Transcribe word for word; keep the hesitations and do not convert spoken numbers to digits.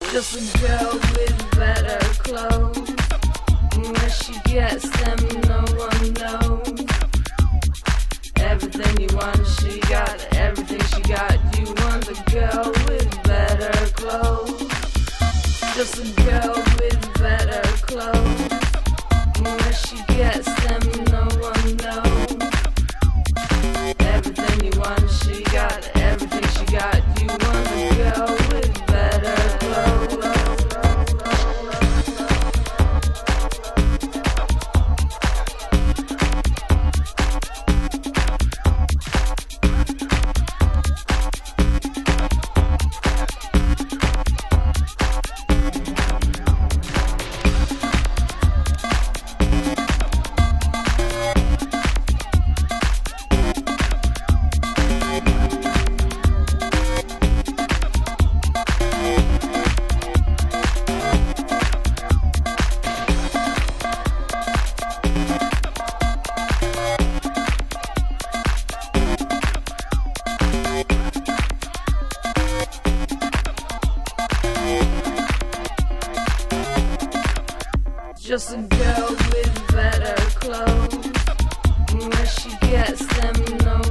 Just a girl with better clothes. Where she gets them, no one knows. Everything you want, she got. Everything she got, you want a girl with better clothes. Just a girl with better clothes. Where she gets them, no one knows. Everything you want, she got. Everything she got, you want a girl with better clothes. Just a girl with better clothes. Where she gets them, no